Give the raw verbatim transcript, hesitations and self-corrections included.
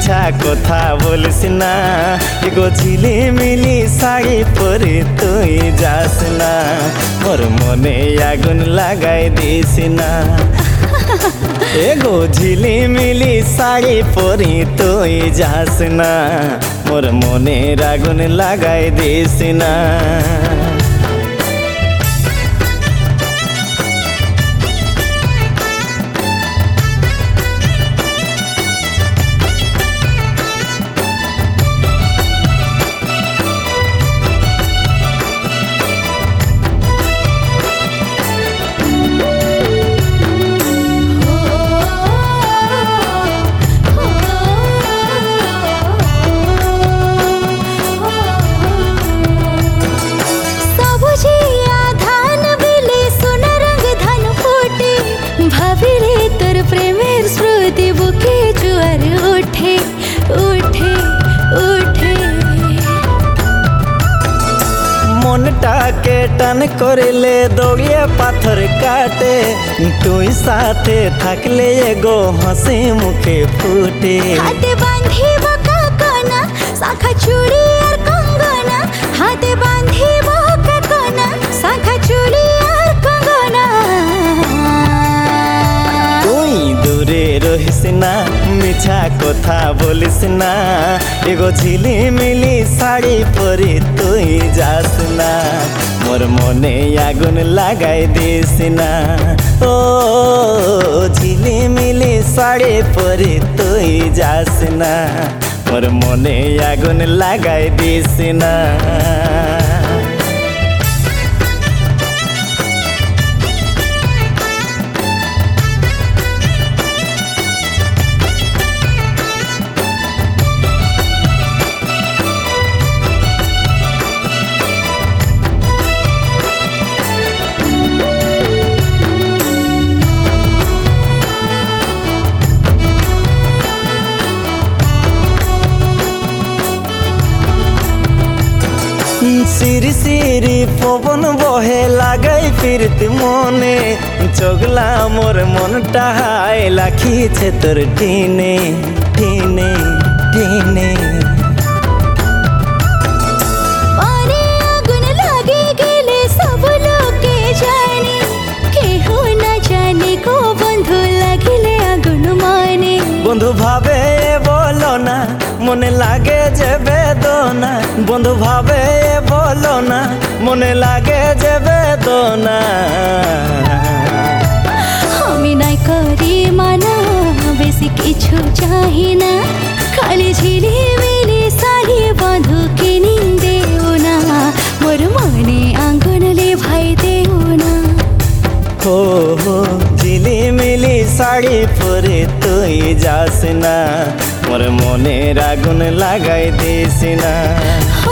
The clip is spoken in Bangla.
মিছা কথা বলিস না, এগো ঝিলিমিলি শাড়ি পরে তুই যাস না, মোর মনে আগুন লাগাই দিস না। এগো ঝিলিমিলি শাড়ি পরে তুই যাস না, মোর মনে আগুন লাগাই দিস না। প্রেমের স্মৃতি বুকে জোয়ার ওঠে ওঠে ওঠে, মনটাকে টান করিলে দৌড়িয়ে পাথর কাটে, তুই সাথে থাকলে এগো হাসি মুখে ফুটে। হাতে বাঁধিব কাকনা শাখা চুড়ি আর কঙ্গনা, হাতে বাঁধিব কাকনা শাখা চুড়ি আর কঙ্গনা। দূরে রহিস না, মিছা কথা বলিস না, এগো ঝিলিমিলি শাড়ি পরে তুই যাস না, মোর মনে আগুন লাগাই দিস না। ও ঝিলিমিলি শাড়ি পরে তুই যাস না, মোর মনে আগুন লাগাই দিস না। সিরি সিরি পবন বহে লাগাই ফিরতি মনে, চগলা মোর মনটা হাই লাখিছে তোর টিনে টিনে টিনে। পরে আগুন লাগে গেলে সব লোকে জানে, কেহ না জানে গো বন্ধু লাগিলে আগুন মানে। বন্ধু ভাবে বলো না মনে লাগে যে বেদনা, বন্ধু ভাবে বলো না মনে লাগে যে বেদনা। আমি নাই করি মানা বেশি কিছু চাহি না, খালি ঝিলিমিলি শাড়ি বন্ধু কিনি দেও না, মোর মনে আগুন লে ভাই দেও না। হো হো ঝিলিমিলি শাড়ি পরে তুই যাস না, মোর মনে আগুন লাগাই দিস না।